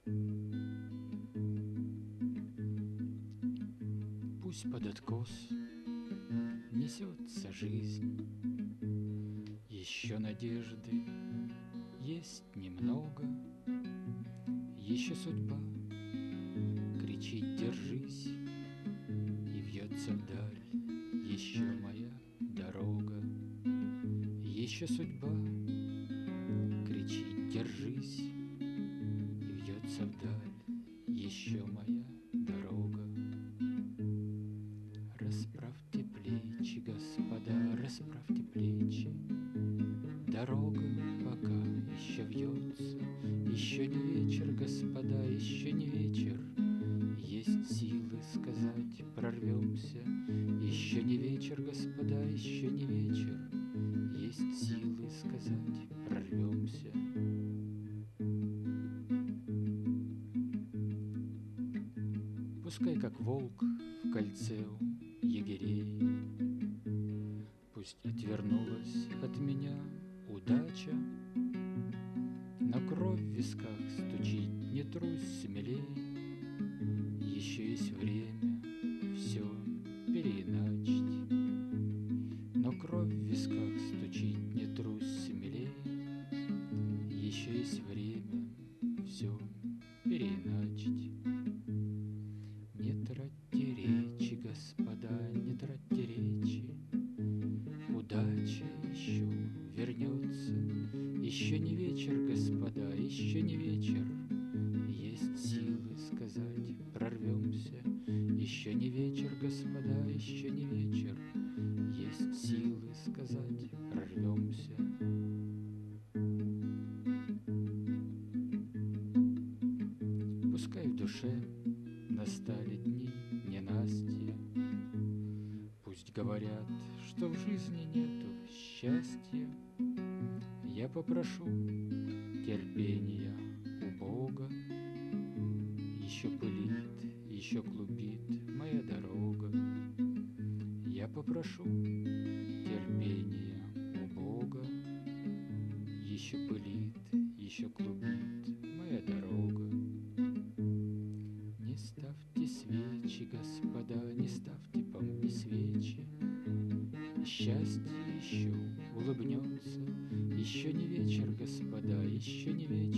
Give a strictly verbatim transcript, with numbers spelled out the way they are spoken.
Пусть под откос несется жизнь, еще надежды есть немного, еще судьба кричит «держись!» и вьется вдаль еще моя дорога. Еще судьба кричит «держись!» и вьется вдаль еще моя дорога. Расправьте плечи, господа, расправьте плечи. Дорога пока еще вьется, еще не вечер, господа, еще не вечер. Есть силы сказать «прорвемся», еще не вечер, господа, еще не вечер. Есть силы сказать «прорвемся». Пускай как волк в кольце у егерей, пусть отвернулась от меня удача, но кровь в висках стучит, не трусь смелей. Еще есть время все переиначить, но кровь в висках стучит, не трусь смелей. Еще есть время все переиначить. Не тратьте речи, господа, не тратьте речи. Удача еще вернется. Еще не вечер, господа, еще не вечер. Есть силы сказать «прорвемся». Еще не вечер, господа, еще не вечер. Есть силы сказать «прорвемся». Пускай в душе настали дни ненастья, пусть говорят, что в жизни нету счастья. Я попрошу терпения у Бога. Еще пылит, еще клубит моя дорога. Я попрошу терпения у Бога. Еще пылит, еще клубит моя дорога. Не ставьте свечи, господа, не ставьте по мне свечи. Счастье еще улыбнется. Еще не вечер, господа, еще не вечер.